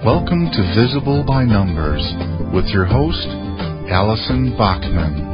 Welcome to Visible by Numbers with your host, Allison Bachman.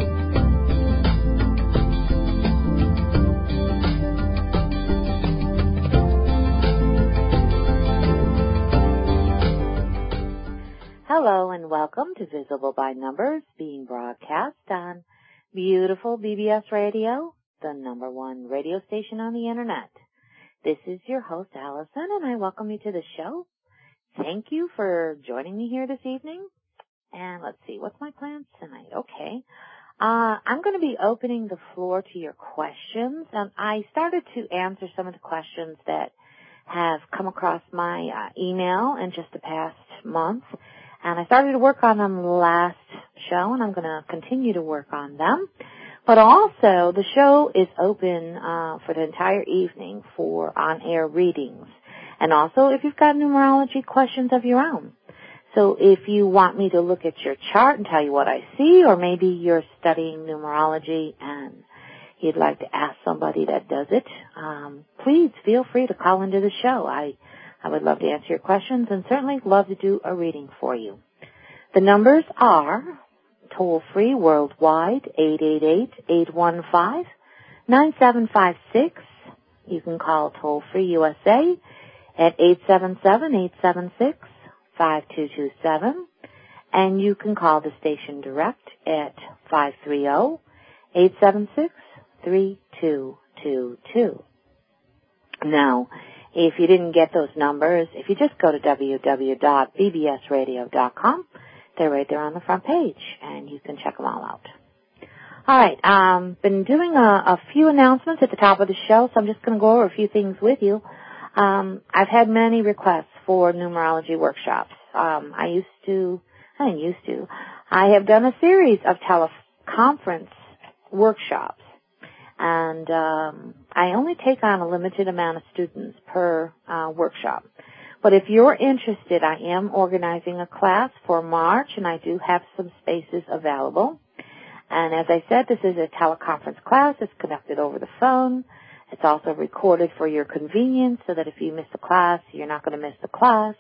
Hello and welcome to Visible by Numbers, being broadcast on beautiful BBS Radio, the number one radio station on the internet. This is your host, Allison, and I welcome you to the show. Thank you for joining me here this evening. And let's see, what's my plans tonight? Okay. I'm going to be opening the floor to your questions. I started to answer some of the questions that have come across my email in just the past month. And I started to work on them last show, and I'm going to continue to work on them. But also, the show is open for the entire evening for on-air readings. And also, if you've got numerology questions of your own. So if you want me to look at your chart and tell you what I see, or maybe you're studying numerology and you'd like to ask somebody that does it, please feel free to call into the show. I would love to answer your questions and certainly love to do a reading for you. The numbers are toll-free worldwide, 888-815-9756. You can call toll-free USA at 877-876-5227. And you can call the station direct at 530-876-3222. Now, if you didn't get those numbers, if you just go to www.bbsradio.com, they're right there on the front page, and you can check them all out. All right, been doing a few announcements at the top of the show, so I'm just going to go over a few things with you. I've had many requests for numerology workshops. I have done a series of teleconference workshops, and I only take on a limited amount of students per workshop. But if you're interested, I am organizing a class for March, and I do have some spaces available. And as I said, this is a teleconference class. It's conducted over the phone. It's also recorded for your convenience so that if you miss a class, you're not going to miss the class.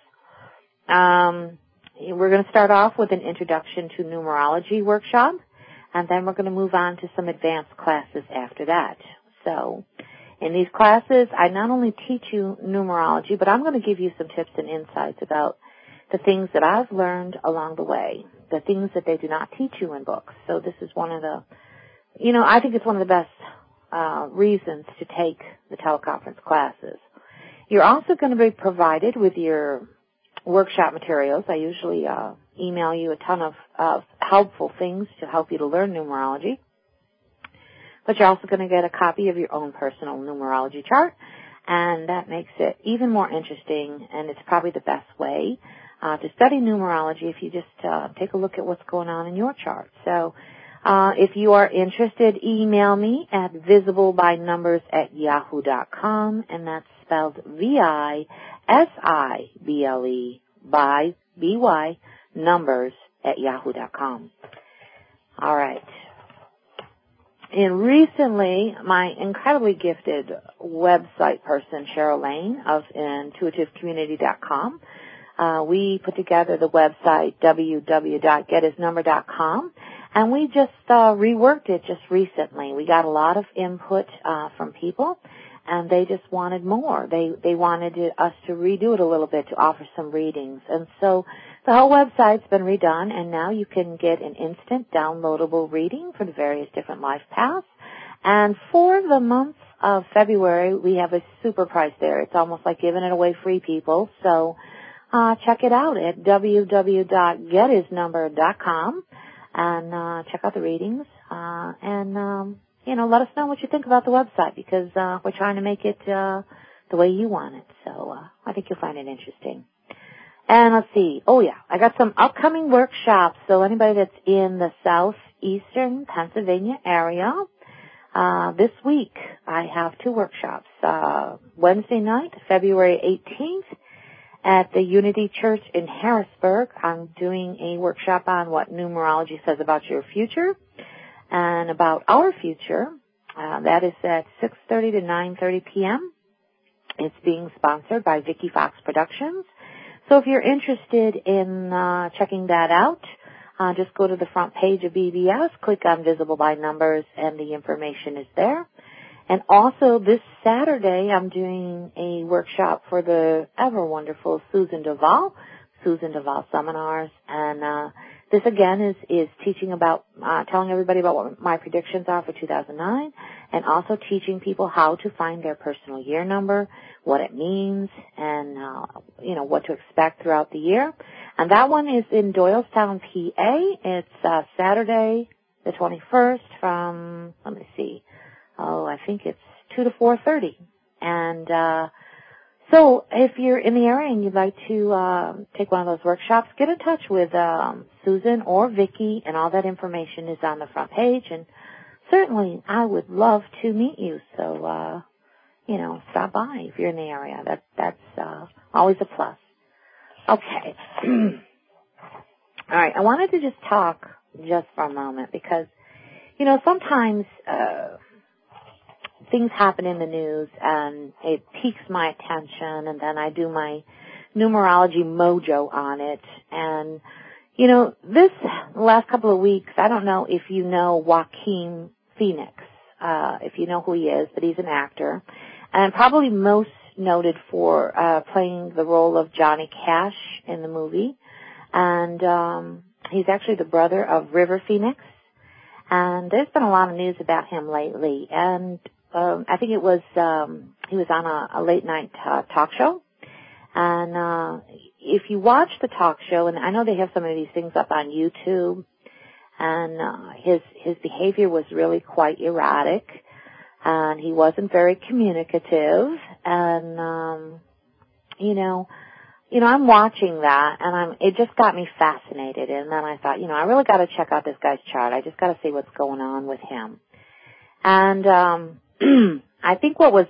We're going to start off with an introduction to numerology workshop, and then we're going to move on to some advanced classes after that. So in these classes, I not only teach you numerology, but I'm going to give you some tips and insights about the things that I've learned along the way, the things that they do not teach you in books. So this is one of the, I think it's one of the best reasons to take the teleconference classes. You're also going to be provided with your workshop materials. I usually email you a ton of helpful things to help you to learn numerology. But you're also going to get a copy of your own personal numerology chart, and that makes it even more interesting, and it's probably the best way to study numerology if you just take a look at what's going on in your chart. So if you are interested, email me at visiblebynumbers@yahoo.com, and that's spelled VISIBLE by BY numbers@yahoo.com. All right. And recently, my incredibly gifted website person, Cheryl Lane of intuitivecommunity.com, we put together the website www.gethisnumber.com, and we just reworked it just recently. We got a lot of input from people, and they just wanted more. They wanted us to redo it a little bit to offer some readings. And so the whole website's been redone, and now you can get an instant downloadable reading for the various different life paths. And for the month of February, we have a super price there. It's almost like giving it away free, people. So check it out at www.gethisnumber.com and check out the readings. Let us know what you think about the website, because we're trying to make it the way you want it. So I think you'll find it interesting. And let's see. Oh, yeah. I got some upcoming workshops. So anybody that's in the southeastern Pennsylvania area, this week I have two workshops. Wednesday night, February 18th, at the Unity Church in Harrisburg, I'm doing a workshop on what numerology says about your future and about our future. That is at 6:30 to 9:30 p.m. It's being sponsored by Vicky Fox Productions. So if you're interested in checking that out, just go to the front page of BBS, click on Visible by Numbers, and the information is there. And also this Saturday, I'm doing a workshop for the ever wonderful Susan Duvall Seminars, and this again is teaching about, telling everybody about what my predictions are for 2009, and also teaching people how to find their personal year number, what it means, and what to expect throughout the year. And that one is in Doylestown, PA. It's Saturday, the 21st, from I think it's 2 to 4:30, and so if you're in the area and you'd like to take one of those workshops, get in touch with Susan or Vicki, and all that information is on the front page. And certainly, I would love to meet you. So, stop by if you're in the area. That's always a plus. Okay. All right. I wanted to just talk just for a moment because, sometimes things happen in the news and it piques my attention, and then I do my numerology mojo on it. And, this last couple of weeks, I don't know if you know Joaquin Phoenix, if you know who he is, but he's an actor, and probably most noted for playing the role of Johnny Cash in the movie. And he's actually the brother of River Phoenix. And there's been a lot of news about him lately. And I think it was, he was on a late night talk show. And, if you watch the talk show, and I know they have some of these things up on YouTube, and, his behavior was really quite erratic, and he wasn't very communicative, and, I'm watching that, and it just got me fascinated, and then I thought, I really gotta check out this guy's chart. I just gotta see what's going on with him. And, I think what was,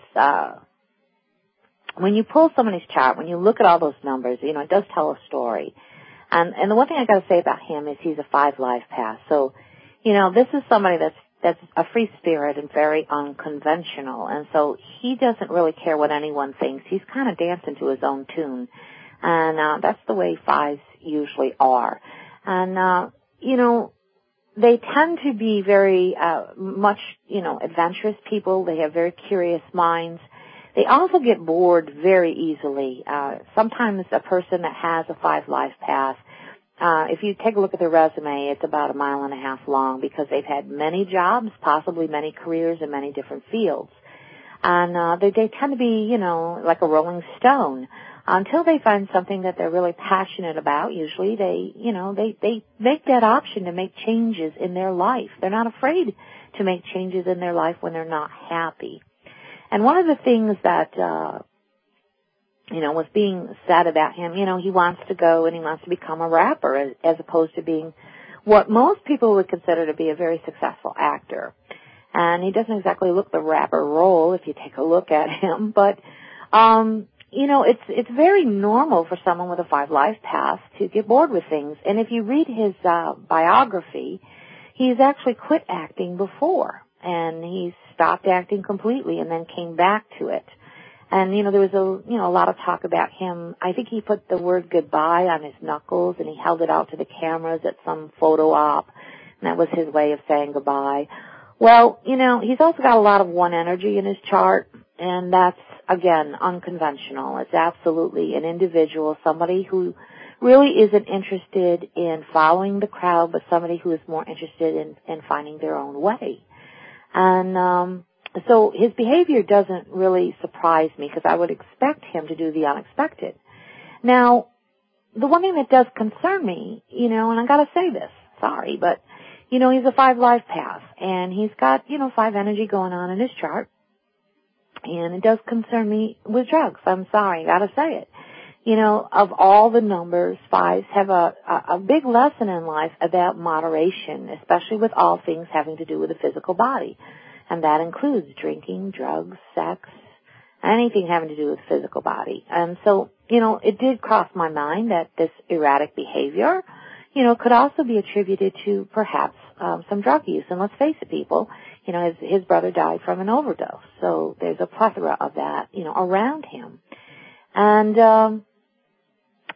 when you pull somebody's chart, when you look at all those numbers, it does tell a story. And the one thing I got to say about him is he's a 5 life path. So, this is somebody that's a free spirit and very unconventional. And so he doesn't really care what anyone thinks. He's kind of dancing to his own tune. And, that's the way 5s usually are. And, they tend to be very, much, adventurous people. They have very curious minds. They also get bored very easily. Sometimes a person that has a 5 life path, if you take a look at their resume, it's about 1.5 miles long because they've had many jobs, possibly many careers in many different fields. And they tend to be, like a rolling stone. Until they find something that they're really passionate about, usually they make that option to make changes in their life. They're not afraid to make changes in their life when they're not happy. And one of the things that, was being said about him, he wants to go and he wants to become a rapper as opposed to being what most people would consider to be a very successful actor. And he doesn't exactly look the rapper role if you take a look at him, but, it's very normal for someone with a 5 life path to get bored with things. And if you read his biography, he's actually quit acting before, and he stopped acting completely and then came back to it. And, there was a lot of talk about him. I think he put the word goodbye on his knuckles and he held it out to the cameras at some photo op, and that was his way of saying goodbye. Well, he's also got a lot of 1 energy in his chart, and that's, again, unconventional. It's absolutely an individual, somebody who really isn't interested in following the crowd, but somebody who is more interested in finding their own way. And so his behavior doesn't really surprise me because I would expect him to do the unexpected. Now, the one thing that does concern me, and I got to say this, sorry, but, he's a 5 life path, and he's got, 5 energy going on in his chart. And it does concern me with drugs. I'm sorry, gotta say it. Of all the numbers, 5s have a big lesson in life about moderation, especially with all things having to do with the physical body. And that includes drinking, drugs, sex, anything having to do with the physical body. And so, it did cross my mind that this erratic behavior, could also be attributed to perhaps some drug use. And let's face it, people, his brother died from an overdose. So there's a plethora of that, around him. And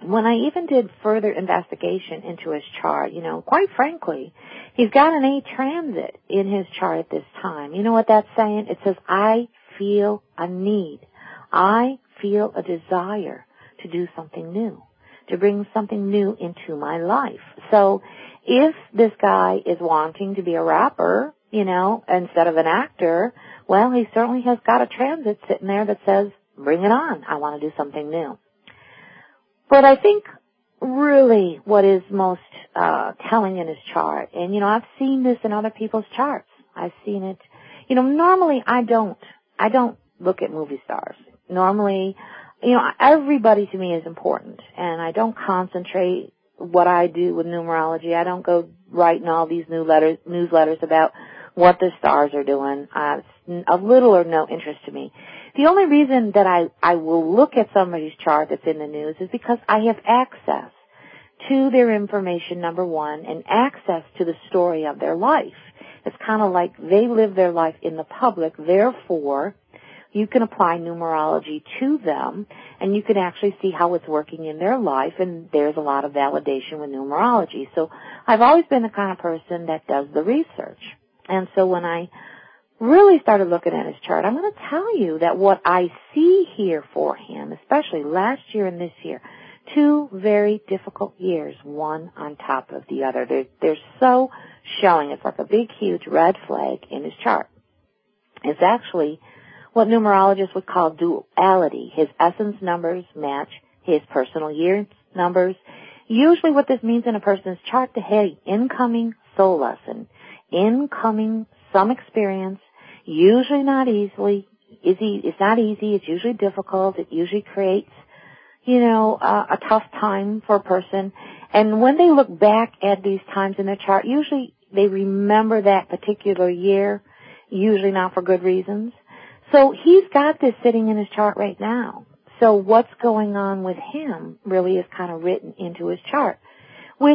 when I even did further investigation into his chart, quite frankly, he's got an 8 transit in his chart at this time. You know what that's saying? It says, I feel a need. I feel a desire to do something new, to bring something new into my life. So if this guy is wanting to be a rapper, instead of an actor, well, he certainly has got a transit sitting there that says, bring it on. I want to do something new. But I think really what is most telling in his chart, and I've seen this in other people's charts. I've seen it. Normally I don't look at movie stars. Normally, everybody to me is important, and I don't concentrate what I do with numerology. I don't go writing all these newsletters about what the stars are doing. It's of little or no interest to me. The only reason that I will look at somebody's chart that's in the news is because I have access to their information, number one, and access to the story of their life. It's kind of like they live their life in the public, therefore you can apply numerology to them, and you can actually see how it's working in their life, and there's a lot of validation with numerology. So I've always been the kind of person that does the research. And so when I really started looking at his chart, I'm going to tell you that what I see here for him, especially last year and this year, 2 very difficult years, one on top of the other. They're so showing. It's like a big, huge red flag in his chart. It's actually what numerologists would call duality. His essence numbers match his personal year numbers. Usually what this means in a person's chart, to hey, incoming soul lesson, incoming some experience, usually not easily. It's not easy. It's usually difficult. It usually creates, a tough time for a person. And when they look back at these times in their chart, usually they remember that particular year, usually not for good reasons. So he's got this sitting in his chart right now. So what's going on with him really is kind of written into his chart, which,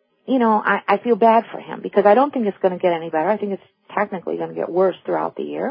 I feel bad for him because I don't think it's going to get any better. I think it's technically going to get worse throughout the year.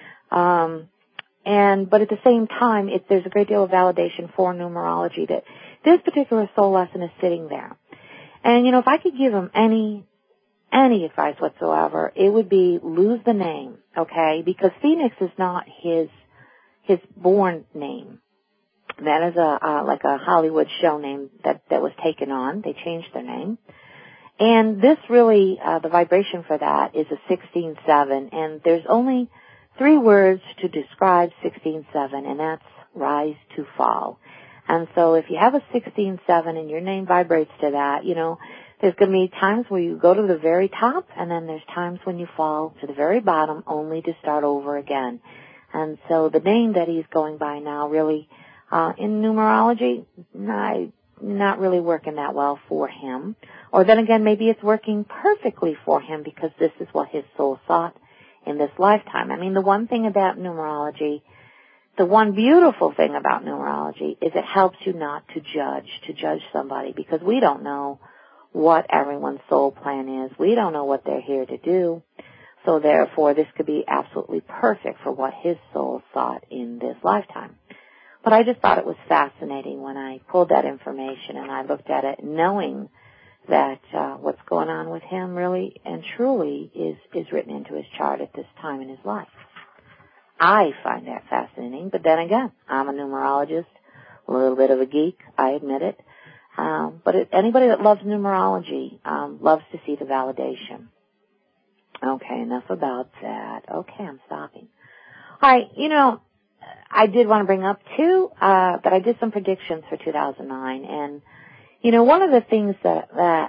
But at the same time, there's a great deal of validation for numerology that this particular soul lesson is sitting there. And, if I could give him any advice whatsoever, it would be lose the name, okay? Because Phoenix is not his born name. That is like a Hollywood show name that was taken on. They changed their name. And this really, the vibration for that is a 16-7, and there's only 3 words to describe 16-7, and that's rise to fall. And so if you have a 16-7 and your name vibrates to that, there's going to be times where you go to the very top, and then there's times when you fall to the very bottom only to start over again. And so the name that he's going by now really, in numerology, not really working that well for him. Or then again, maybe it's working perfectly for him because this is what his soul sought in this lifetime. I mean, the one thing about numerology, the one beautiful thing about numerology is it helps you not to judge somebody, because we don't know what everyone's soul plan is. We don't know what they're here to do. So therefore, this could be absolutely perfect for what his soul sought in this lifetime. But I just thought it was fascinating when I pulled that information and I looked at it, knowing that what's going on with him really and truly is written into his chart at this time in his life. I find that fascinating, but then again, I'm a numerologist, a little bit of a geek, I admit it. But anybody that loves numerology loves to see the validation. Okay, enough about that. Okay, I'm stopping. All right, I did want to bring up, too, that I did some predictions for 2009. And, one of the things that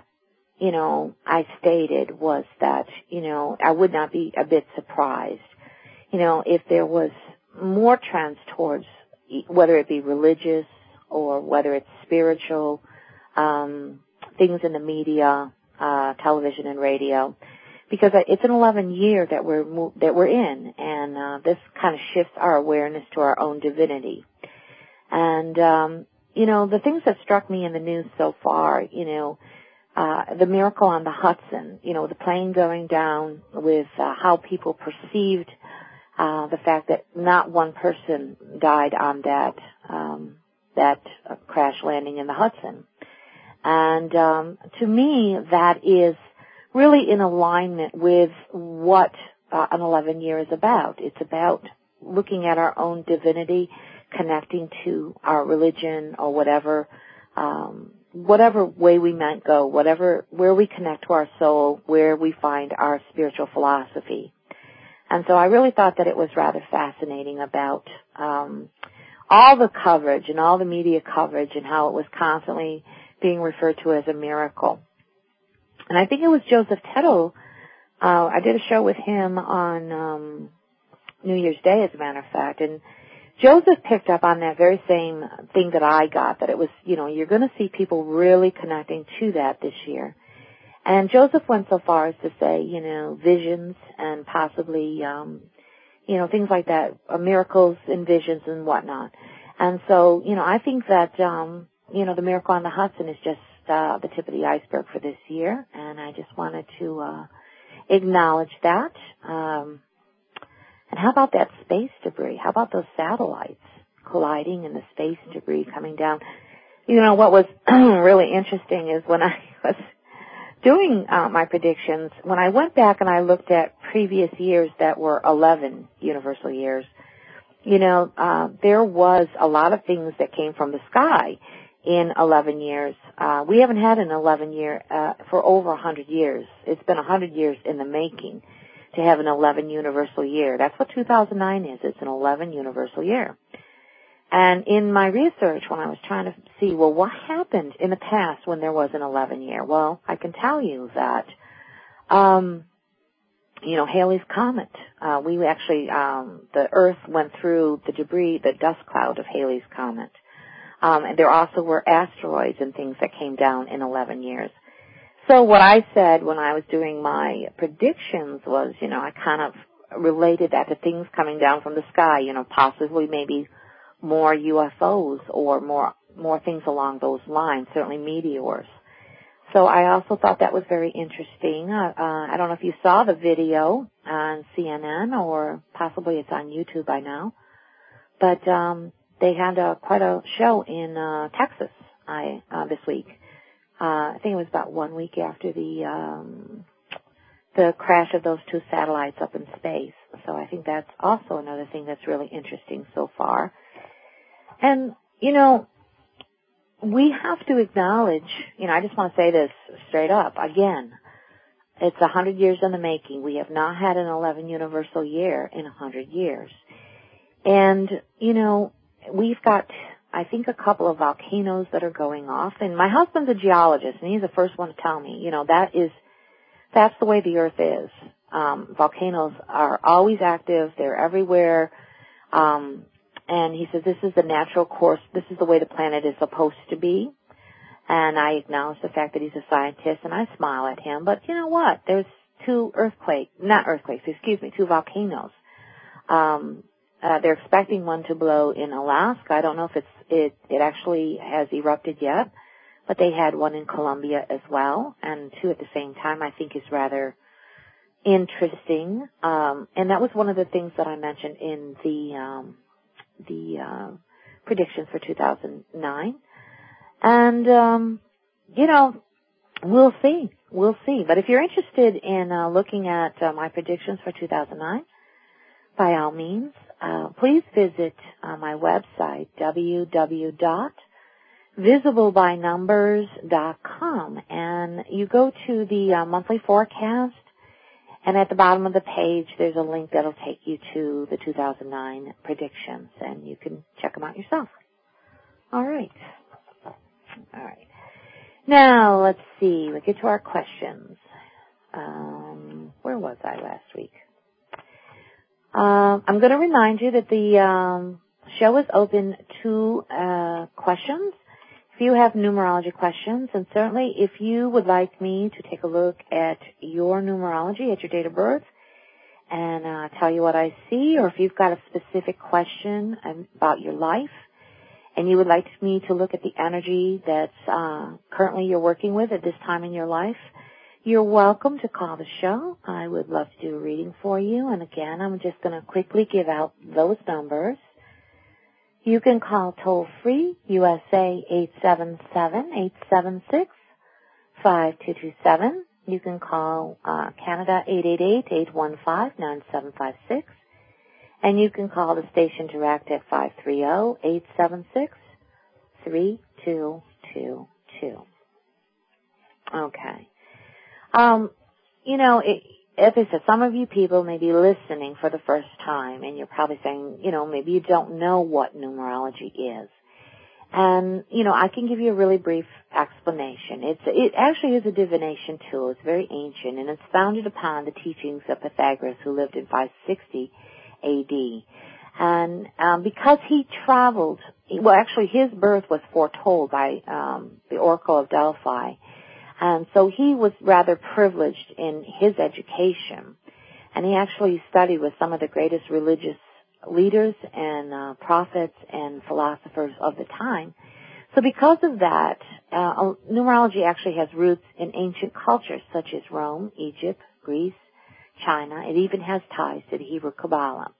I stated was that, I would not be a bit surprised, if there was more trends towards whether it be religious or whether it's spiritual, things in the media, television and radio, because it's an 11 year that we're in, and this kind of shifts our awareness to our own divinity. And the things that struck me in the news so far, the miracle on the Hudson, the plane going down, with how people perceived the fact that not one person died on that that crash landing in the Hudson. And to me, that is really in alignment with what an 11-year is about. It's about looking at our own divinity, connecting to our religion or whatever way we might go, where we connect to our soul, where we find our spiritual philosophy. And so I really thought that it was rather fascinating about all the coverage and all the media coverage and how it was constantly being referred to as a miracle. And I think it was Joseph Tettle. I did a show with him on New Year's Day, as a matter of fact, and Joseph picked up on that very same thing that I got, that it was, you're going to see people really connecting to that this year. And Joseph went so far as to say, visions and possibly, things like that, miracles and visions and whatnot. And so, I think that, the miracle on the Hudson is just the tip of the iceberg for this year, and I just wanted to acknowledge that. And how about that space debris? How about those satellites colliding and the space debris coming down? What was really interesting is when I was doing my predictions, when I went back and I looked at previous years that were 11 universal years, there was a lot of things that came from the sky in 11 years. We haven't had an 11-year for over 100 years. It's been 100 years in the making to have an 11 universal year. That's what 2009 is. It's an 11 universal year. And in my research, when I was trying to see, well, what happened in the past when there was an 11 year? Well, I can tell you that, Halley's Comet, we actually, the Earth went through the debris, the dust cloud of Halley's Comet. And there also were asteroids and things that came down in 11 years. So what I said when I was doing my predictions was, I kind of related that to things coming down from the sky, possibly maybe more UFOs or more things along those lines, certainly meteors. So I also thought that was very interesting. I don't know if you saw the video on CNN or possibly it's on YouTube by now, but they had quite a show in Texas this week. I think it was about 1 week after the crash of those two satellites up in space. So I think that's also another thing that's really interesting so far. And, we have to acknowledge, I just want to say this straight up. Again, it's 100 years in the making. We have not had an 11 universal year in 100 years. And, we've got, I think, a couple of volcanoes that are going off. And my husband's a geologist, and he's the first one to tell me, that's the way the Earth is. Volcanoes are always active. They're everywhere. And he says this is the natural course. This is the way the planet is supposed to be. And I acknowledge the fact that he's a scientist, and I smile at him. But you know what? There's two volcanoes. They're expecting one to blow in Alaska. I don't know if it actually has erupted yet, but they had one in Colombia as well, and two at the same time. I think is rather interesting. And that was one of the things that I mentioned in the predictions for 2009. And we'll see. But if you're interested in looking at my predictions for 2009, by all means, please visit my website, www.visiblebynumbers.com, and you go to the monthly forecast, and at the bottom of the page, there's a link that'll take you to the 2009 predictions, and you can check them out yourself. All right. Now, let's see. We'll get to our questions. Where was I last week? I'm going to remind you that the show is open to questions. If you have numerology questions, and certainly if you would like me to take a look at your numerology, at your date of birth, and tell you what I see, or if you've got a specific question about your life, and you would like me to look at the energy that's currently you're working with at this time in your life, you're welcome to call the show. I would love to do a reading for you. And again, I'm just going to quickly give out those numbers. You can call toll-free, USA 877-876-5227. You can call Canada 888-815-9756. And you can call the station direct at 530-876-3222. Okay. As I said, some of you people may be listening for the first time, and you're probably saying, maybe you don't know what numerology is. And, I can give you a really brief explanation. It actually is a divination tool. It's very ancient, and it's founded upon the teachings of Pythagoras, who lived in 560 A.D. And because he traveled, his birth was foretold by the Oracle of Delphi. And so he was rather privileged in his education. And he actually studied with some of the greatest religious leaders and prophets and philosophers of the time. So because of that, numerology actually has roots in ancient cultures such as Rome, Egypt, Greece, China. It even has ties to the Hebrew Kabbalah.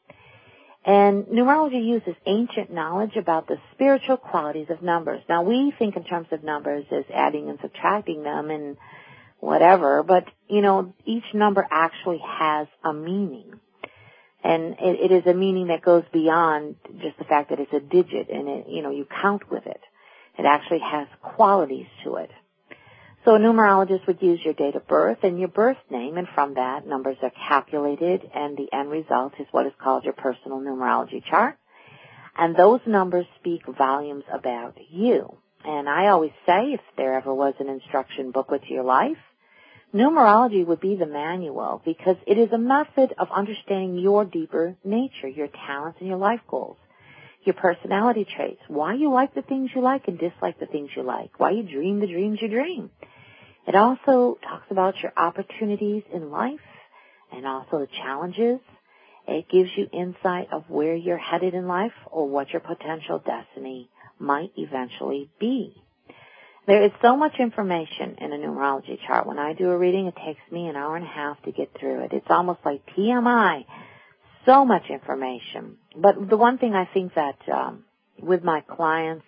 And numerology uses ancient knowledge about the spiritual qualities of numbers. Now, we think in terms of numbers as adding and subtracting them and whatever, but, each number actually has a meaning. And it is a meaning that goes beyond just the fact that it's a digit and you count with it. It actually has qualities to it. So a numerologist would use your date of birth and your birth name, and from that, numbers are calculated, and the end result is what is called your personal numerology chart. And those numbers speak volumes about you. And I always say, if there ever was an instruction booklet to your life, numerology would be the manual, because it is a method of understanding your deeper nature, your talents, and your life goals. Your personality traits, why you like the things you like and dislike the things you like, why you dream the dreams you dream. It also talks about your opportunities in life and also the challenges. It gives you insight of where you're headed in life or what your potential destiny might eventually be. There is so much information in a numerology chart. When I do a reading, it takes me an hour and a half to get through it. It's almost like TMI. So much information. But the one thing I think that with my clients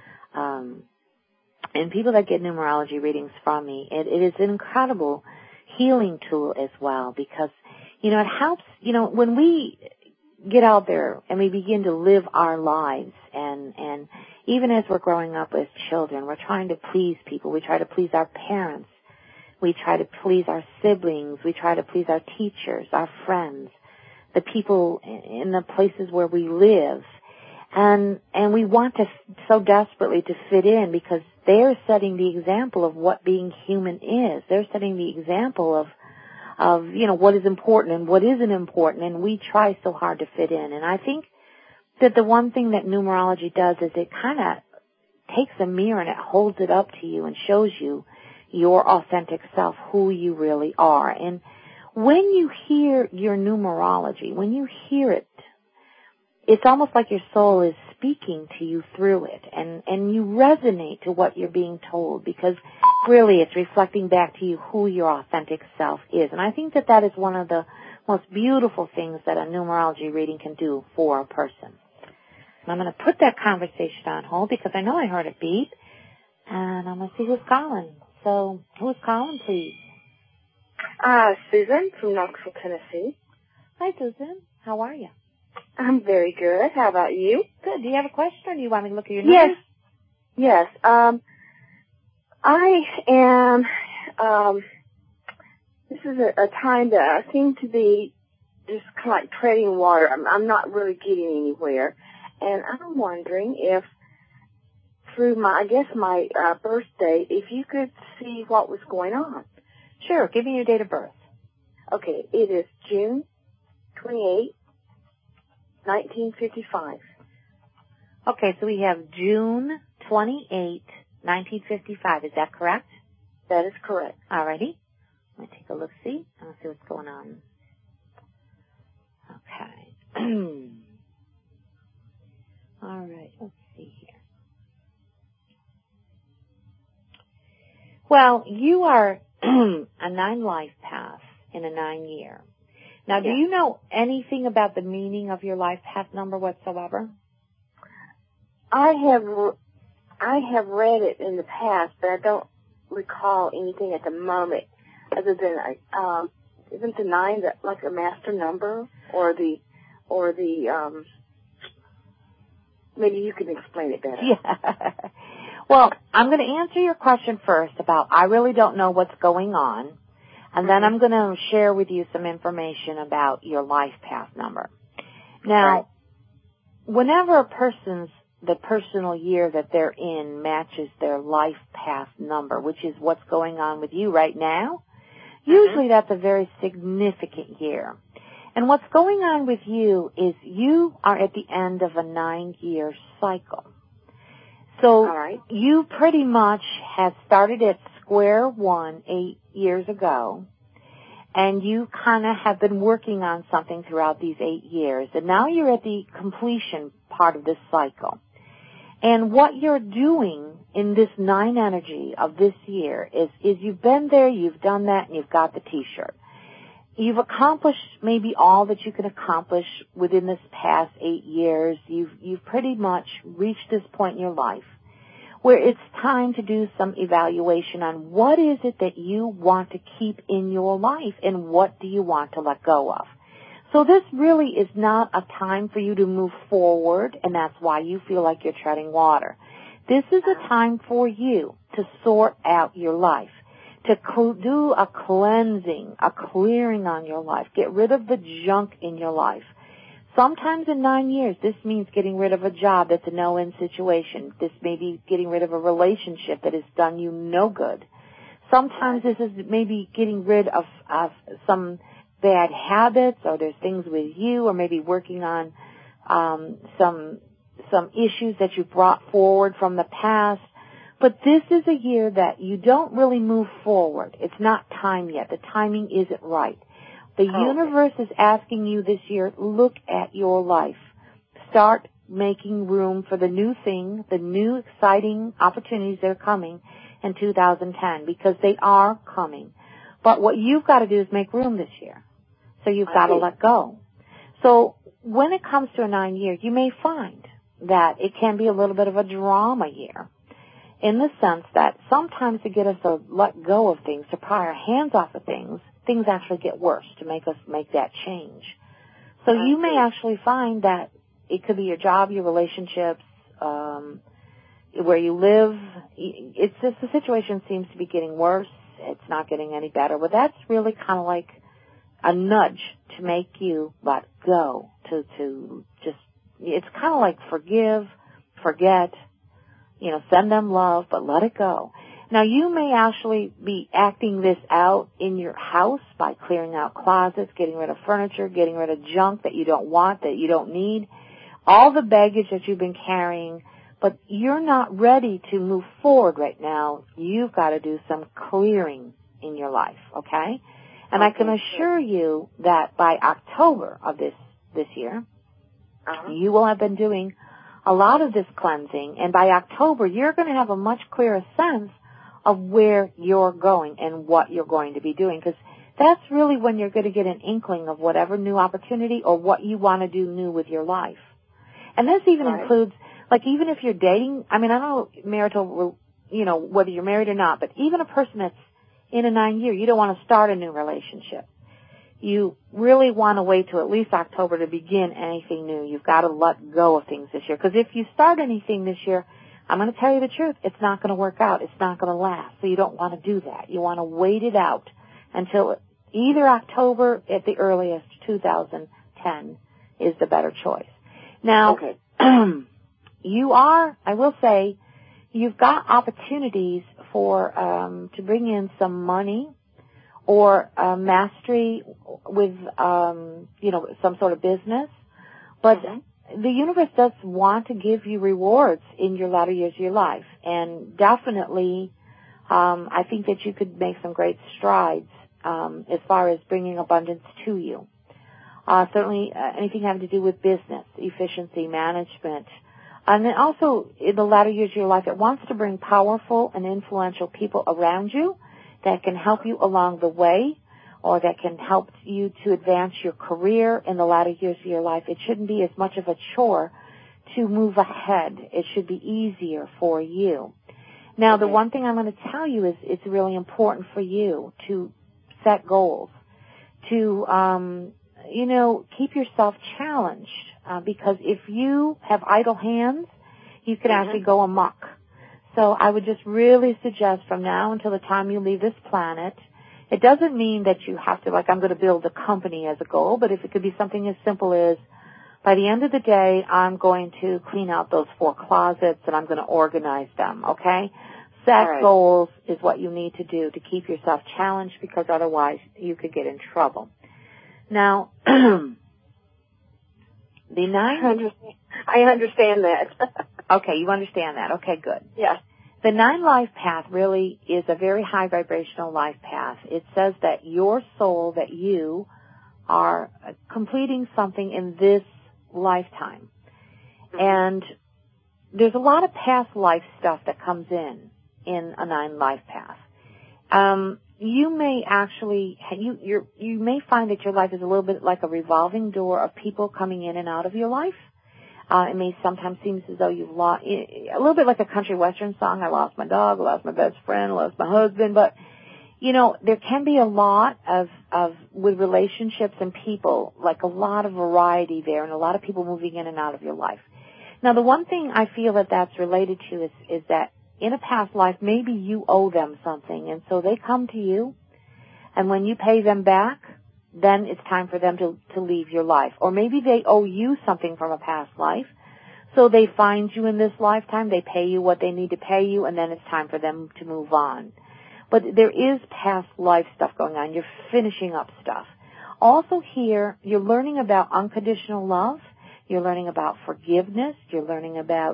and people that get numerology readings from me, it is an incredible healing tool as well, because, it helps, when we get out there and we begin to live our lives, and even as we're growing up as children, we're trying to please people. We try to please our parents. We try to please our siblings. We try to please our teachers, our friends, the people in the places where we live. And we want to so desperately to fit in, because they're setting the example of what being human is. They're setting the example of what is important and what isn't important, and we try so hard to fit in. And I think that the one thing that numerology does is it kind of takes a mirror and it holds it up to you and shows you your authentic self, who you really are. And when you hear your numerology, when you hear it, it's almost like your soul is speaking to you through it, and you resonate to what you're being told, because really it's reflecting back to you who your authentic self is. And I think that that is one of the most beautiful things that a numerology reading can do for a person. And I'm going to put that conversation on hold, because I know I heard a beep, and I'm going to see who's calling. So, who's calling, please? Susan from Knoxville, Tennessee. Hi, Susan. How are you? I'm very good. How about you? Good. Do you have a question, or do you want me to look at your numbers? Yes. I am, this is a time that I seem to be just kind of like treading water. I'm not really getting anywhere. And I'm wondering if through my birth date, if you could see what was going on. Sure. Give me your date of birth. Okay. It is June 28, 1955. Okay, so we have June 28, 1955. Is that correct? That is correct. Alrighty. Let me take a look-see. I'll see what's going on. Okay. All right, let's see here. Well, you are a 9-life path in a 9-year. Now, do you know anything about the meaning of your life path number whatsoever? I have read it in the past, but I don't recall anything at the moment other than isn't the 9 like a master number, or the maybe you can explain it better. Yeah. Well, I'm going to answer your question first about I really don't know what's going on, and then I'm going to share with you some information about your life path number. Now, whenever a person's the personal year that they're in matches their life path number, which is what's going on with you right now, usually that's a very significant year. And what's going on with you is you are at the end of a 9-year cycle. So you pretty much have started at square one 8 years ago, and you kind of have been working on something throughout these 8 years. And now you're at the completion part of this cycle. And what you're doing in this 9 energy of this year is you've been there, you've done that, and you've got the T-shirt. You've accomplished maybe all that you can accomplish within this past 8 years. You've pretty much reached this point in your life where it's time to do some evaluation on what is it that you want to keep in your life and what do you want to let go of. So this really is not a time for you to move forward, and that's why you feel like you're treading water. This is a time for you to sort out your life, to do a cleansing, a clearing on your life, get rid of the junk in your life. Sometimes in 9 years, this means getting rid of a job that's a no-win situation. This may be getting rid of a relationship that has done you no good. Sometimes this is maybe getting rid of some bad habits, or there's things with you, or maybe working on some issues that you brought forward from the past. But this is a year that you don't really move forward. It's not time yet. The timing isn't right. The universe is asking you this year, look at your life. Start making room for the new thing, the new exciting opportunities that are coming in 2010, because they are coming. But what you've got to do is make room this year. So you've got to let go. So when it comes to a 9 year, you may find that it can be a little bit of a drama year, in the sense that sometimes to get us to let go of things, to pry our hands off of things, things actually get worse to make us make that change. So you may actually find that it could be your job, your relationships, where you live. It's just the situation seems to be getting worse. It's not getting any better. But that's really kind of like a nudge to make you let go, to just, it's kind of like forgive, forget, send them love, but let it go. Now, you may actually be acting this out in your house by clearing out closets, getting rid of furniture, getting rid of junk that you don't want, that you don't need, all the baggage that you've been carrying, but you're not ready to move forward right now. You've got to do some clearing in your life, okay? And I can assure you that by October of this year, you will have been doing a lot of this cleansing, and by October, you're going to have a much clearer sense of where you're going and what you're going to be doing, because that's really when you're going to get an inkling of whatever new opportunity or what you want to do new with your life. And this even includes, like, even if you're dating, I mean, I don't know marital, whether you're married or not, but even a person that's in a 9 year, you don't want to start a new relationship. You really want to wait till at least October to begin anything new. You've got to let go of things this year, because if you start anything this year, I'm going to tell you the truth, it's not going to work out. It's not going to last. So you don't want to do that. You want to wait it out until either October at the earliest, 2010 is the better choice. Now, I will say, you've got opportunities for to bring in some money or mastery with some sort of business, but the universe does want to give you rewards in your latter years of your life, and definitely I think that you could make some great strides as far as bringing abundance to you. Certainly anything having to do with business, efficiency, management. And then also in the latter years of your life, it wants to bring powerful and influential people around you that can help you along the way, or that can help you to advance your career in the latter years of your life. It shouldn't be as much of a chore to move ahead. It should be easier for you. Now, the one thing I'm going to tell you is it's really important for you to set goals, to, keep yourself challenged, because if you have idle hands, you could actually go amok. So I would just really suggest from now until the time you leave this planet, it doesn't mean that you have to, I'm going to build a company as a goal, but if it could be something as simple as, by the end of the day, I'm going to clean out those 4 closets and I'm going to organize them, okay? Set goals is what you need to do to keep yourself challenged, because otherwise you could get in trouble. Now, the 9... I understand that. Okay, you understand that. Okay, good. Yeah. The 9 life path really is a very high vibrational life path. It says that your soul, that you are completing something in this lifetime. And there's a lot of past life stuff that comes in a 9 life path. You may actually, you may find that your life is a little bit like a revolving door of people coming in and out of your life. It may sometimes seem as though you've lost, a little bit like a country western song, I lost my dog, I lost my best friend, I lost my husband, but, there can be a lot with relationships and people, like a lot of variety there and a lot of people moving in and out of your life. Now, the one thing I feel that that's related to is that in a past life, maybe you owe them something, and so they come to you, and when you pay them back, then it's time for them to leave your life. Or maybe they owe you something from a past life, so they find you in this lifetime, they pay you what they need to pay you, and then it's time for them to move on. But there is past life stuff going on. You're finishing up stuff. Also here, you're learning about unconditional love. You're learning about forgiveness. You're learning about,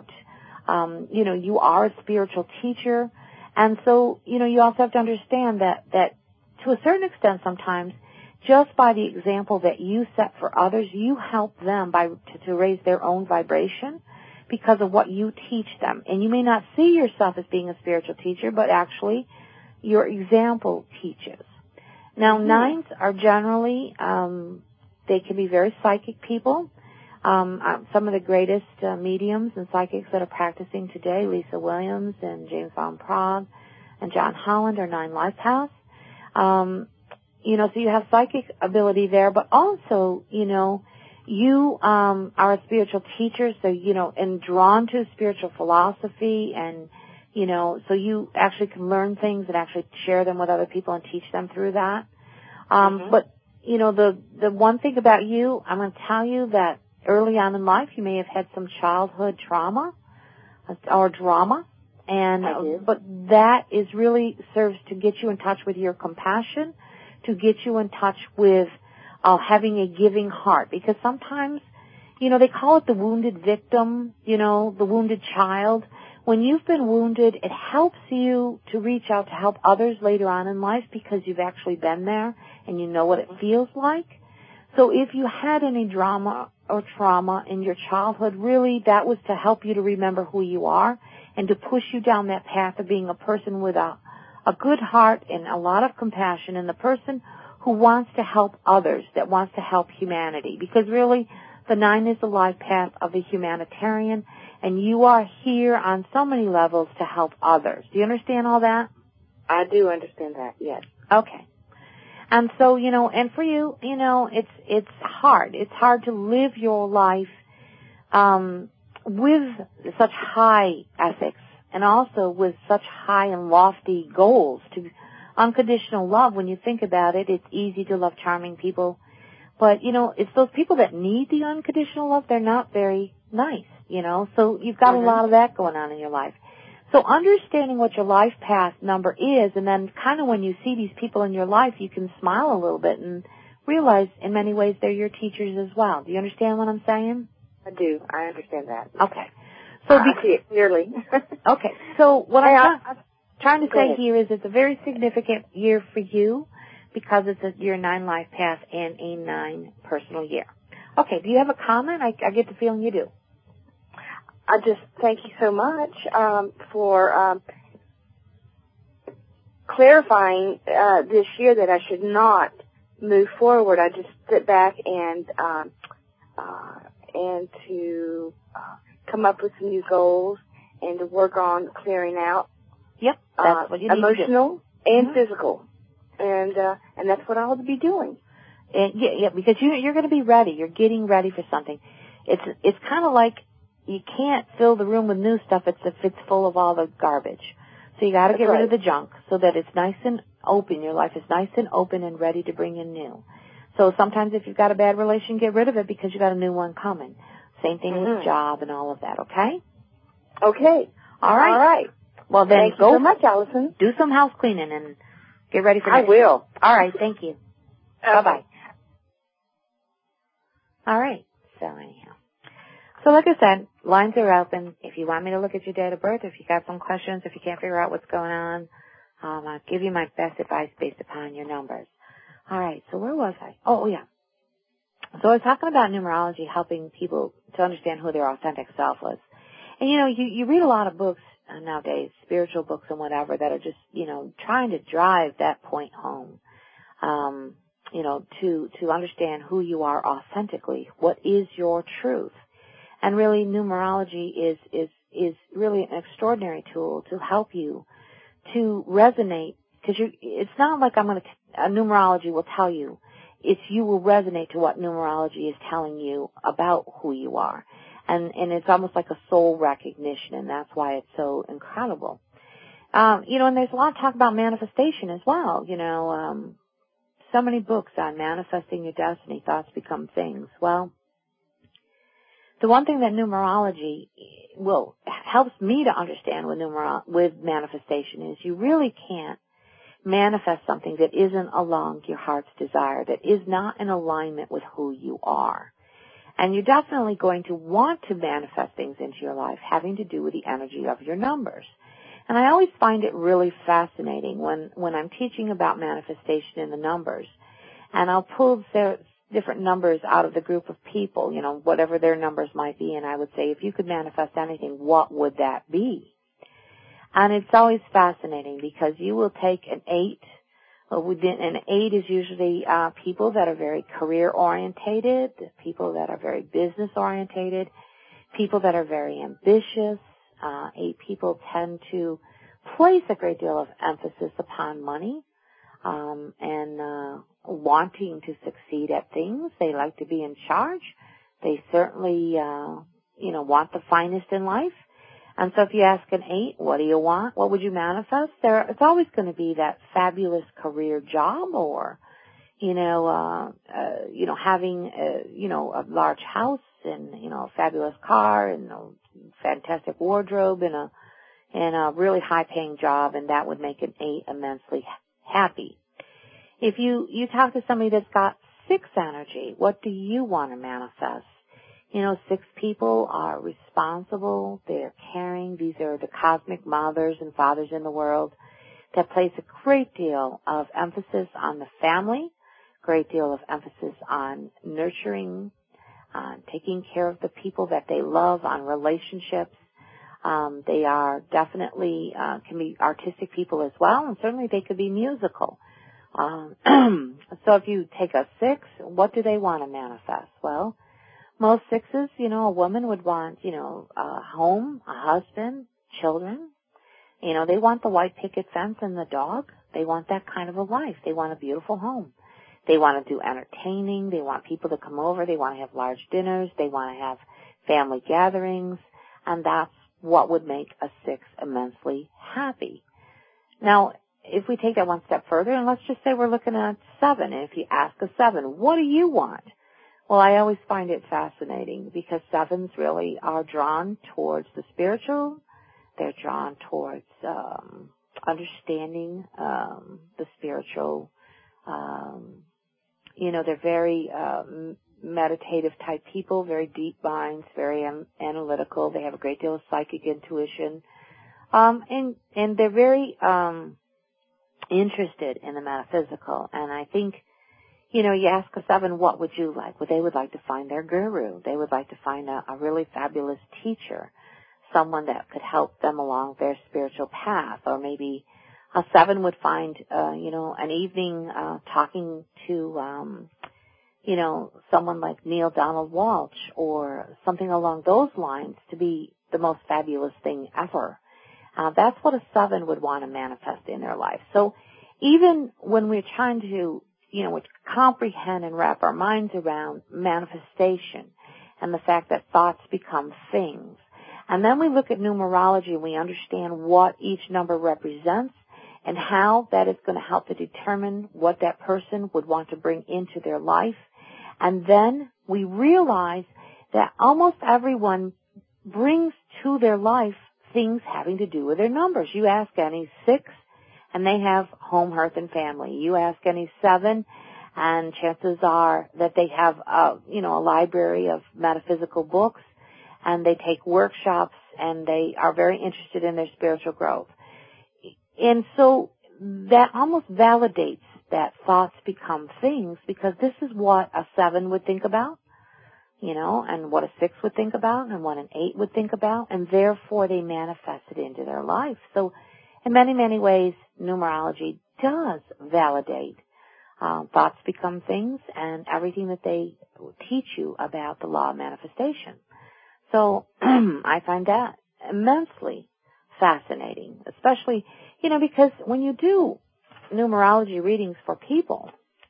you are a spiritual teacher. And so, you also have to understand that to a certain extent sometimes, just by the example that you set for others, you help them to raise their own vibration because of what you teach them. And you may not see yourself as being a spiritual teacher, but actually your example teaches. Now, 9s are generally, they can be very psychic people. Some of the greatest mediums and psychics that are practicing today, Lisa Williams and James Van Praagh and John Holland, are 9 life paths. So you have psychic ability there, but also, you are a spiritual teacher, so, and drawn to spiritual philosophy, and, so you actually can learn things and actually share them with other people and teach them through that. But, the one thing about you, I'm going to tell you that early on in life you may have had some childhood trauma or drama, but that is really serves to get you in touch with your compassion, to get you in touch with having a giving heart. Because sometimes, they call it the wounded victim, the wounded child. When you've been wounded, it helps you to reach out to help others later on in life because you've actually been there and you know what it feels like. So if you had any drama or trauma in your childhood, really that was to help you to remember who you are and to push you down that path of being a person with a good heart and a lot of compassion, and the person who wants to help others, that wants to help humanity. Because really, the 9 is the life path of the humanitarian, and you are here on so many levels to help others. Do you understand all that? I do understand that, yes. Okay. And so, and for you, it's hard. It's hard to live your life with such high ethics, and also with such high and lofty goals. To unconditional love, when you think about it, it's easy to love charming people. But, it's those people that need the unconditional love, they're not very nice, So you've got a lot of that going on in your life. So understanding what your life path number is, and then kind of when you see these people in your life, you can smile a little bit and realize in many ways they're your teachers as well. Do you understand what I'm saying? I do. I understand that. Okay. So I see it clearly. Okay. So what I'm trying to say here is it's a very significant year for you because it's your 9 life path and a 9 personal year. Okay. Do you have a comment? I get the feeling you do. I just thank you so much for clarifying this year that I should not move forward. I just sit back and to come up with some new goals and to work on clearing out. Yep, that's what you need emotional to do. And physical. And that's what I'll be doing. And yeah, because you're going to be ready. You're getting ready for something. It's kind of like you can't fill the room with new stuff if it's full of all the garbage. So you got to get rid of the junk so that it's nice and open. Your life is nice and open and ready to bring in new. So sometimes if you've got a bad relation, get rid of it because you got a new one coming. Same thing with job and all of that, okay? Okay. All right. All right. Well, then Thank you so much, Allison. Do some house cleaning and get ready for next. I will. All right. Thank you. Bye-bye. All right. So anyhow. So like I said, lines are open. If you want me to look at your date of birth, if you got some questions, if you can't figure out what's going on, I'll give you my best advice based upon your numbers. All right. So where was I? Oh, yeah. So I was talking about numerology helping people to understand who their authentic self was. And, you read a lot of books nowadays, spiritual books and whatever, that are just, trying to drive that point home, to understand who you are authentically. What is your truth? And really, numerology is really an extraordinary tool to help you to resonate, because it's not like a numerology will tell you. It's you will resonate to what numerology is telling you about who you are. And it's almost like a soul recognition, and that's why it's so incredible. And there's a lot of talk about manifestation as well. So many books on manifesting your destiny, thoughts become things. Well, the one thing that numerology helps me to understand with manifestation is you really can't manifest something that isn't along your heart's desire, that is not in alignment with who you are. And you're definitely going to want to manifest things into your life having to do with the energy of your numbers. And I always find it really fascinating when I'm teaching about manifestation in the numbers, and I'll pull different numbers out of the group of people, whatever their numbers might be, and I would say, if you could manifest anything, what would that be? And it's always fascinating because you will take an 8. An 8 is usually people that are very career-orientated, people that are very business-orientated, people that are very ambitious. 8 people tend to place a great deal of emphasis upon money and wanting to succeed at things. They like to be in charge. They certainly, want the finest in life. And so if you ask an 8, what do you want? What would you manifest? It's always going to be that fabulous career job or, having, a large house and, a fabulous car and a fantastic wardrobe and a really high-paying job, and that would make an 8 immensely happy. If you talk to somebody that's got 6 energy, what do you want to manifest? 6 people are responsible, they're caring, these are the cosmic mothers and fathers in the world that place a great deal of emphasis on the family, great deal of emphasis on nurturing, on taking care of the people that they love, on relationships. They are definitely, can be artistic people as well, and certainly they could be musical. So if you take a 6, what do they want to manifest? Well, most 6s, a woman would want, a home, a husband, children. They want the white picket fence and the dog. They want that kind of a life. They want a beautiful home. They want to do entertaining. They want people to come over. They want to have large dinners. They want to have family gatherings. And that's what would make a 6 immensely happy. Now, if we take that one step further, and let's just say we're looking at 7, and if you ask a 7, what do you want? Well, I always find it fascinating because 7s really are drawn towards the spiritual. They're drawn towards understanding the spiritual. They're very meditative type people, very deep minds, very analytical. They have a great deal of psychic intuition. And they're very interested in the metaphysical. And I think, you ask a 7, what would you like? Well, they would like to find their guru. They would like to find a really fabulous teacher, someone that could help them along their spiritual path. Or maybe a 7 would find, an evening talking to, someone like Neil Donald Walsh or something along those lines to be the most fabulous thing ever. That's what a 7 would want to manifest in their life. So even when we're trying to, comprehend and wrap our minds around manifestation and the fact that thoughts become things, and then we look at numerology and we understand what each number represents and how that is going to help to determine what that person would want to bring into their life. And then we realize that almost everyone brings to their life things having to do with their numbers. You ask any 6, and they have home, hearth, and family. You ask any 7, and chances are that they have, a library of metaphysical books, and they take workshops, and they are very interested in their spiritual growth. And so that almost validates that thoughts become things, because this is what a 7 would think about, and what a 6 would think about, and what an 8 would think about, and therefore they manifest it into their life. So in many, many ways, numerology does validate thoughts become things and everything that they teach you about the law of manifestation. So I find that immensely fascinating, especially, because when you do numerology readings for people,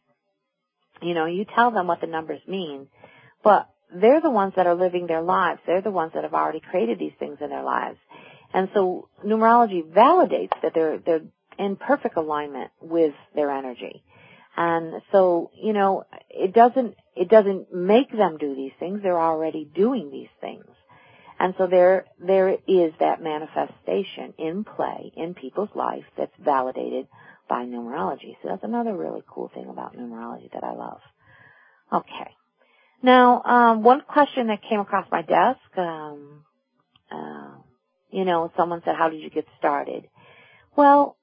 you tell them what the numbers mean, but they're the ones that are living their lives. They're the ones that have already created these things in their lives. And so numerology validates that they're in perfect alignment with their energy. And so, it doesn't make them do these things. They're already doing these things. And so there is that manifestation in play in people's life that's validated by numerology. So that's another really cool thing about numerology that I love. Okay. Now, one question that came across my desk, someone said, how did you get started? Well,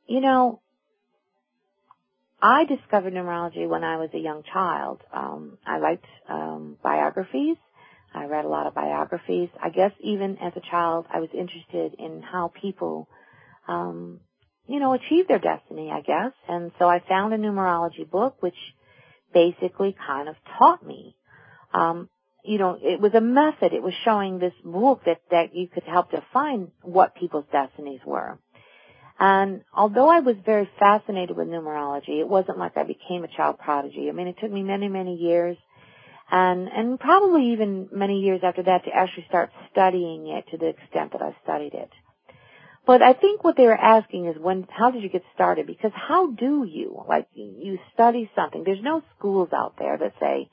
I discovered numerology when I was a young child. I liked biographies. I read a lot of biographies. I guess even as a child, I was interested in how people, achieve their destiny, I guess. And so I found a numerology book which basically kind of taught me. It was a method. It was showing this book that you could help define what people's destinies were. And although I was very fascinated with numerology, it wasn't like I became a child prodigy. I mean, it took me many, many years and probably even many years after that to actually start studying it to the extent that I studied it. But I think what they were asking is how did you get started? Because how do you study something? There's no schools out there that say,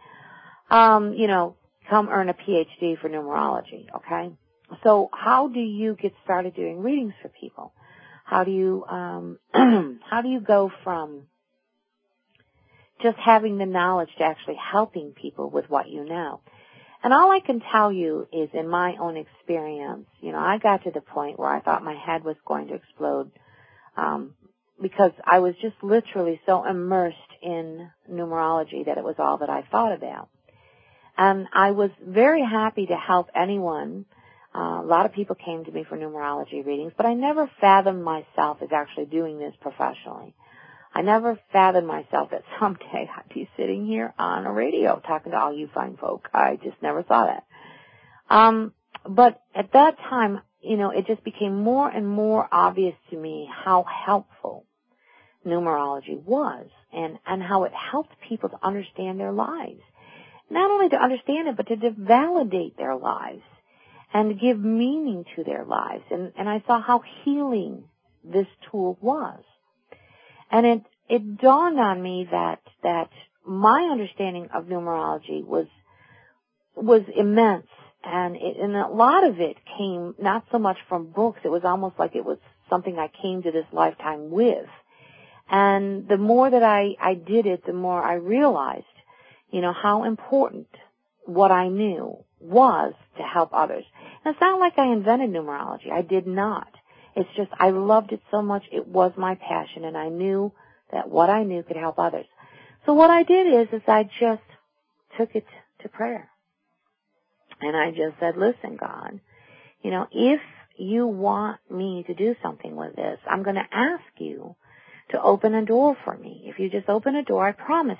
come earn a PhD for numerology, okay? So how do you get started doing readings for people? How do you go from just having the knowledge to actually helping people with what you know? And all I can tell you is in my own experience, I got to the point where I thought my head was going to explode, because I was just literally so immersed in numerology that it was all that I thought about. And I was very happy to help anyone. A lot of people came to me for numerology readings, but I never fathomed myself as actually doing this professionally. I never fathomed myself that someday I'd be sitting here on a radio talking to all you fine folk. I just never saw that. But at that time, it just became more and more obvious to me how helpful numerology was and how it helped people to understand their lives. Not only to understand it, but to validate their lives and to give meaning to their lives. And I saw how healing this tool was. And it dawned on me that my understanding of numerology was immense. And a lot of it came not so much from books. It was almost like it was something I came to this lifetime with. And the more that I did it, the more I realized, how important what I knew was to help others. And it's not like I invented numerology. I did not. It's just I loved it so much. It was my passion, and I knew that what I knew could help others. So what I did is I just took it to prayer. And I just said, listen, God, if you want me to do something with this, I'm going to ask you to open a door for me. If you just open a door, I promise you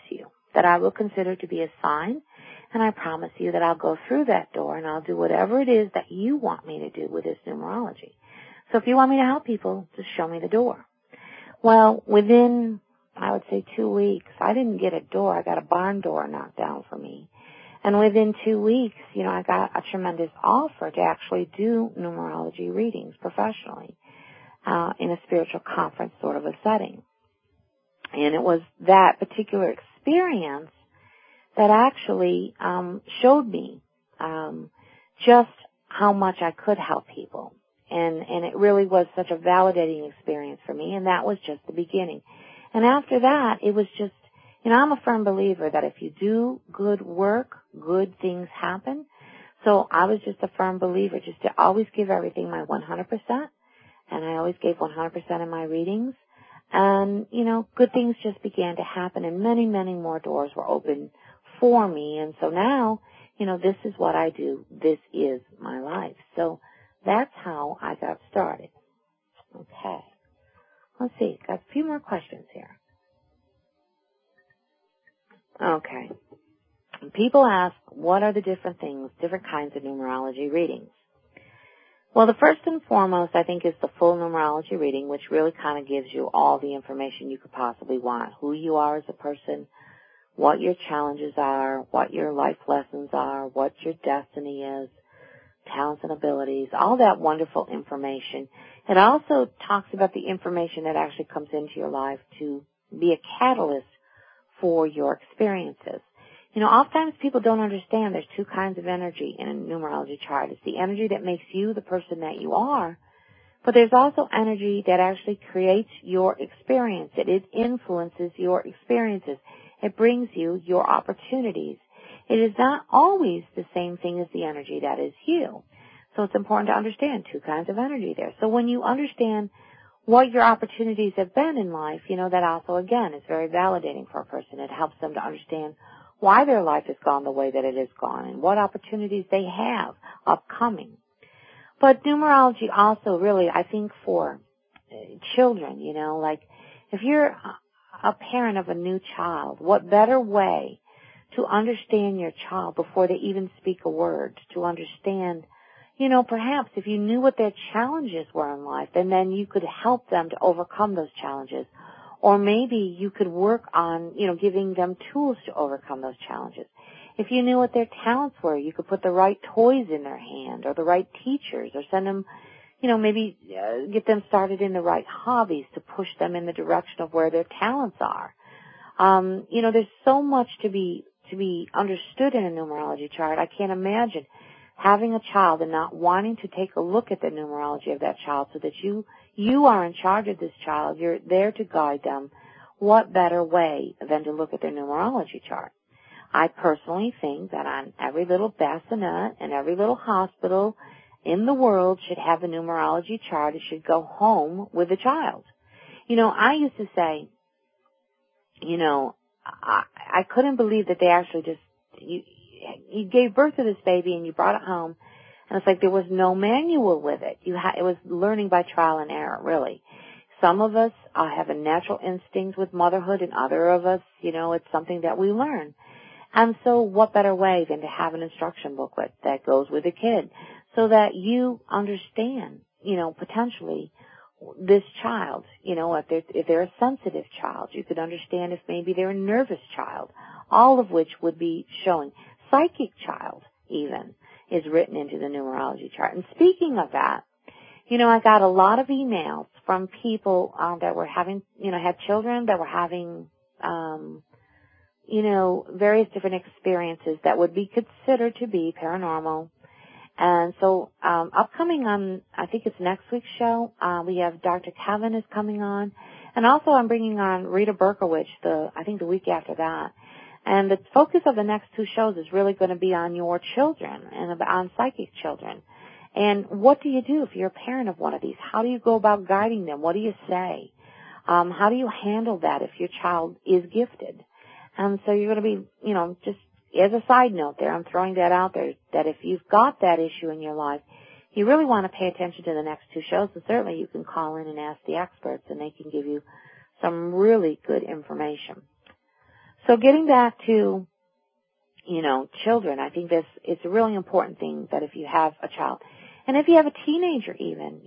that I will consider to be a sign, and I promise you that I'll go through that door and I'll do whatever it is that you want me to do with this numerology. So if you want me to help people, just show me the door. Well, within, I would say 2 weeks, I didn't get a door. I got a barn door knocked down for me. And within 2 weeks, I got a tremendous offer to actually do numerology readings professionally in a spiritual conference sort of a setting. And it was that particular experience that actually showed me just how much I could help people. And it really was such a validating experience for me, and that was just the beginning. And after that, it was just, I'm a firm believer that if you do good work, good things happen. So I was just a firm believer just to always give everything my 100%, and I always gave 100% in my readings. And, good things just began to happen, and many, many more doors were open for me. And so now, this is what I do. This is my life. So that's how I got started. Okay. Let's see. Got a few more questions here. Okay. People ask, what are the different kinds of numerology readings? Well, the first and foremost, I think, is the full numerology reading, which really kind of gives you all the information you could possibly want. Who you are as a person, what your challenges are, what your life lessons are, what your destiny is, talents and abilities, all that wonderful information. It also talks about the information that actually comes into your life to be a catalyst for your experiences. Oftentimes people don't understand there's two kinds of energy in a numerology chart. It's the energy that makes you the person that you are, but there's also energy that actually creates your experience. It influences your experiences. It brings you your opportunities. It is not always the same thing as the energy that is you. So it's important to understand two kinds of energy there. So when you understand what your opportunities have been in life, that also, again, is very validating for a person. It helps them to understand why their life has gone the way that it has gone and what opportunities they have upcoming. But numerology also really, I think, for children, like if you're a parent of a new child, what better way to understand your child before they even speak a word, to understand, perhaps if you knew what their challenges were in life, and then you could help them to overcome those challenges. Or maybe you could work on, giving them tools to overcome those challenges. If you knew what their talents were, you could put the right toys in their hand or the right teachers or send them, maybe get them started in the right hobbies to push them in the direction of where their talents are. There's so much to be understood in a numerology chart. I can't imagine having a child and not wanting to take a look at the numerology of that child so that you are in charge of this child. You're there to guide them. What better way than to look at their numerology chart? I personally think that on every little bassinet and every little hospital in the world should have a numerology chart. It should go home with the child. I used to say, I couldn't believe that they actually just, you gave birth to this baby and you brought it home, and it's like there was no manual with it. It was learning by trial and error, really. Some of us have a natural instinct with motherhood, and other of us, it's something that we learn. And so what better way than to have an instruction booklet that goes with the kid so that you understand, potentially this child, if they're a sensitive child, you could understand if maybe they're a nervous child, all of which would be showing. Psychic child, even, is written into the numerology chart. And speaking of that, I got a lot of emails from people that were having, had children that were having, various different experiences that would be considered to be paranormal. And so, upcoming on, I think it's next week's show, we have Dr. Kevin is coming on. And also I'm bringing on Rita Berkowitz, I think the week after that. And the focus of the next two shows is really going to be on your children and on psychic children. And what do you do if you're a parent of one of these? How do you go about guiding them? What do you say? How do you handle that if your child is gifted? And so you're going to be, just as a side note there, I'm throwing that out there, that if you've got that issue in your life, you really want to pay attention to the next two shows. So certainly you can call in and ask the experts, and they can give you some really good information. So getting back to, children, I think it's a really important thing that if you have a child, and if you have a teenager even,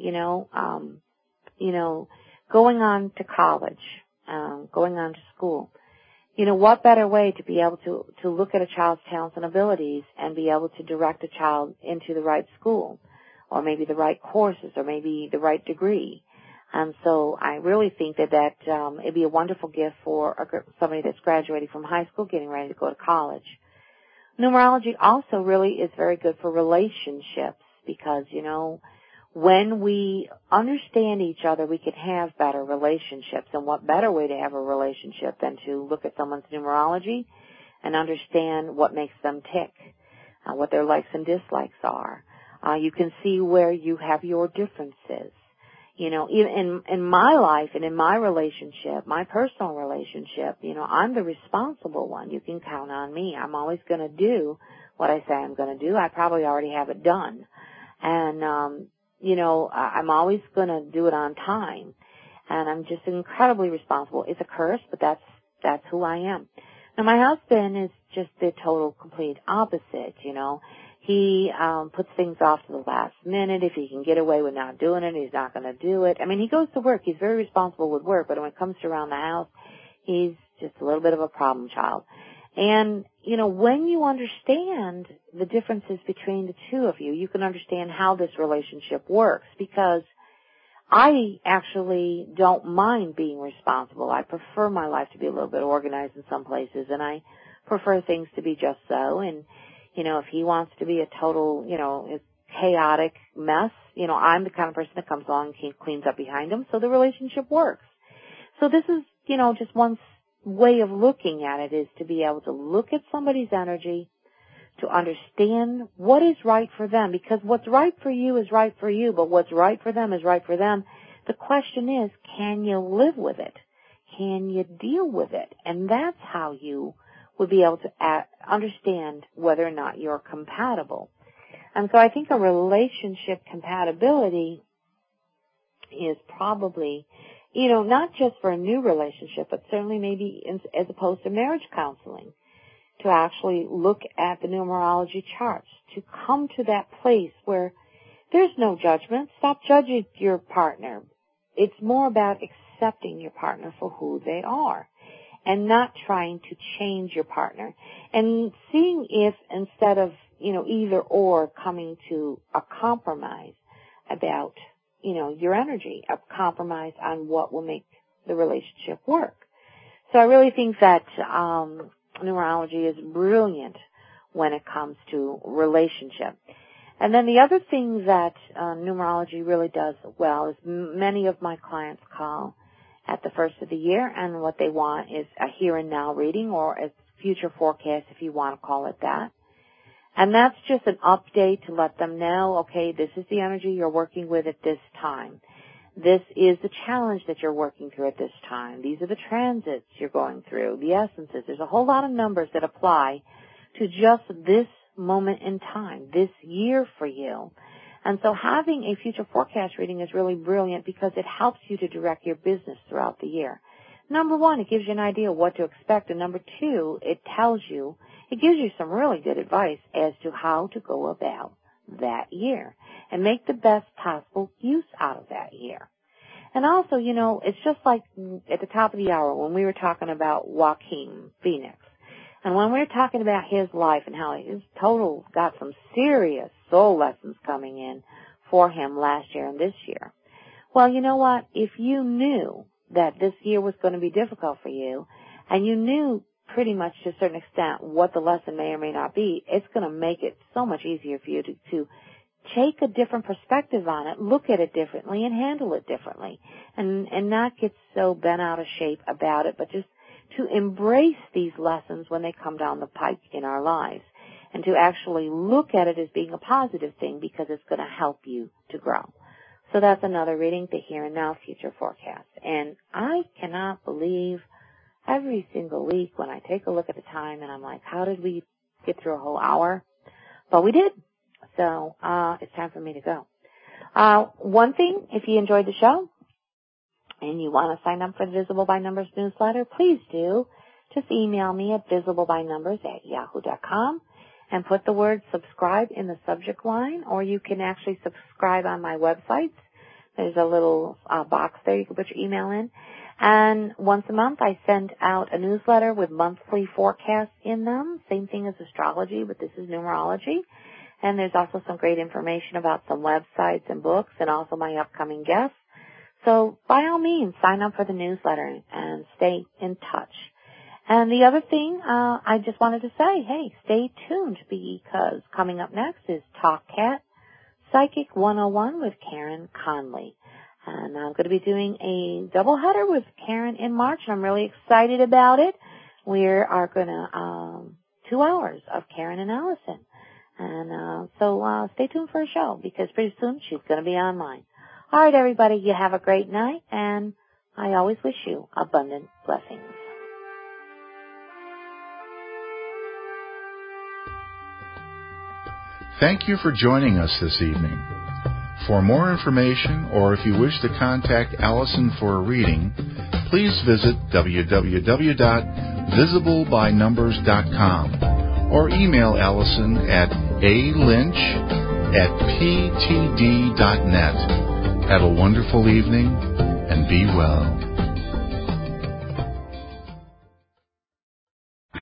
going on to college, going on to school, what better way to be able to look at a child's talents and abilities and be able to direct a child into the right school, or maybe the right courses, or maybe the right degree. And so I really think that it'd be a wonderful gift for somebody that's graduating from high school, getting ready to go to college. Numerology also really is very good for relationships because, when we understand each other, we can have better relationships. And what better way to have a relationship than to look at someone's numerology and understand what makes them tick, what their likes and dislikes are. You can see where you have your differences. Even in my life and in my relationship, my personal relationship, I'm the responsible one. You can count on me. I'm always going to do what I say I'm going to do. I probably already have it done. And, I'm always going to do it on time. And I'm just incredibly responsible. It's a curse, but that's who I am. Now, my husband is just the total, complete opposite, He puts things off to the last minute. If he can get away with not doing it, he's not going to do it. I mean, he goes to work. He's very responsible with work, but when it comes to around the house, he's just a little bit of a problem child. And, when you understand the differences between the two of you, you can understand how this relationship works, because I actually don't mind being responsible. I prefer my life to be a little bit organized in some places, and I prefer things to be just so. And, if he wants to be a total, chaotic mess, I'm the kind of person that comes along and cleans up behind him, so the relationship works. So this is, just one way of looking at it, is to be able to look at somebody's energy, to understand what is right for them, because what's right for you is right for you, but what's right for them is right for them. The question is, can you live with it? Can you deal with it? And that's how you would be able to understand whether or not you're compatible. And so I think a relationship compatibility is probably, not just for a new relationship, but certainly maybe as opposed to marriage counseling, to actually look at the numerology charts, to come to that place where there's no judgment. Stop judging your partner. It's more about accepting your partner for who they are, and not trying to change your partner, and seeing if instead of, either or, coming to a compromise about, your energy, a compromise on what will make the relationship work. So I really think that numerology is brilliant when it comes to relationship. And then the other thing that numerology really does well is many of my clients call at the first of the year, and what they want is a here and now reading, or a future forecast, if you want to call it that. And that's just an update to let them know, okay, this is the energy you're working with at this time. This is the challenge that you're working through at this time. These are the transits you're going through, the essences. There's a whole lot of numbers that apply to just this moment in time, this year for you. And so having a future forecast reading is really brilliant because it helps you to direct your business throughout the year. Number one, it gives you an idea of what to expect. And number two, it gives you some really good advice as to how to go about that year and make the best possible use out of that year. And also, it's just like at the top of the hour when we were talking about Joaquin Phoenix. And when we were talking about his life and how his total got some serious soul lessons coming in for him last year and this year. Well, you know what? If you knew that this year was going to be difficult for you, and you knew pretty much to a certain extent what the lesson may or may not be, it's going to make it so much easier for you to take a different perspective on it, look at it differently, and handle it differently, and not get so bent out of shape about it, but just to embrace these lessons when they come down the pike in our lives, and to actually look at it as being a positive thing because it's going to help you to grow. So that's another reading, the Here and Now Future Forecast. And I cannot believe every single week when I take a look at the time and I'm like, how did we get through a whole hour? But we did. So it's time for me to go. One thing, if you enjoyed the show, and you want to sign up for the Visible by Numbers newsletter, please do. just email me at visiblebynumbers@yahoo.com and put the word subscribe in the subject line, or you can actually subscribe on my websites. There's a little box there you can put your email in. And once a month I send out a newsletter with monthly forecasts in them. Same thing as astrology, but this is numerology. And there's also some great information about some websites and books and also my upcoming guests. So by all means, sign up for the newsletter and stay in touch. And the other thing, I just wanted to say, hey, stay tuned because coming up next is Talk Cat Psychic 101 with Karen Conley. And I'm going to be doing a doubleheader with Karen in March, and I'm really excited about it. We are going to 2 hours of Karen and Allison. And so stay tuned for a show because pretty soon she's going to be on mine. All right, everybody, you have a great night, and I always wish you abundant blessings. Thank you for joining us this evening. For more information, or if you wish to contact Allison for a reading, please visit www.visiblebynumbers.com or email Allison at alynch@ptd.net. Have a wonderful evening and be well.